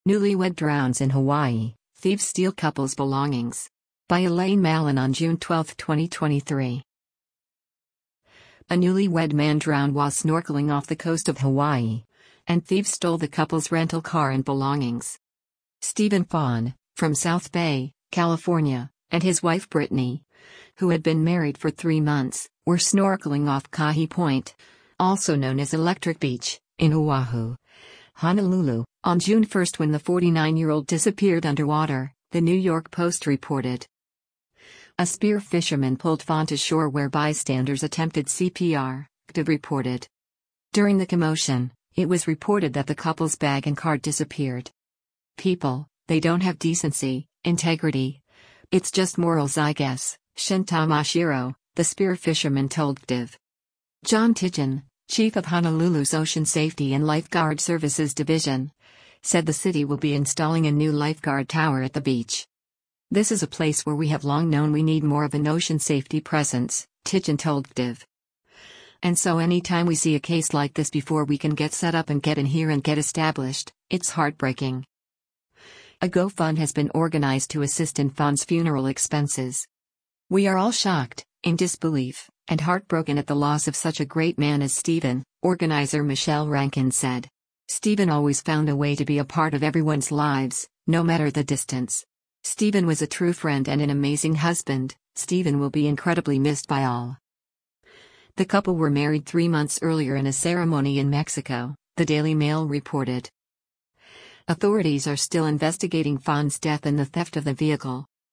Newlywed drowns in Hawaii, thieves steal couple's belongings. By Elaine Mallon on June 12, 2023. A newlywed man drowned while snorkeling off the coast of Hawaii, and thieves stole the couple's rental car and belongings. Stephen Fawn, from South Bay, California, and his wife Brittany, who had been married for 3 months, were snorkeling off Kahi Point, also known as Electric Beach, in Oahu, Honolulu, on June 1 when the 49-year-old disappeared underwater, the New York Post reported. A spear fisherman pulled Fawn to shore where bystanders attempted CPR, KTVA reported. During the commotion, it was reported that the couple's bag and card disappeared. People, they don't have decency, integrity. It's just morals, I guess, Shin Tamashiro, the spear fisherman told KTVA. John Tidgen, chief of Honolulu's Ocean Safety and Lifeguard Services Division, said the city will be installing a new lifeguard tower at the beach. This is a place where we have long known we need more of an ocean safety presence, Tidgen told KTVA. And so anytime we see a case like this before we can get set up and get in here and get established, it's heartbreaking. A GoFund has been organized to assist in Fawn's funeral expenses. We are all shocked, in disbelief, and heartbroken at the loss of such a great man as Stephen, organizer Michelle Rankin said. Stephen always found a way to be a part of everyone's lives, no matter the distance. Stephen was a true friend and an amazing husband. Stephen will be incredibly missed by all. The couple were married 3 months earlier in a ceremony in Mexico, the Daily Mail reported. Authorities are still investigating Fawn's death and the theft of the vehicle.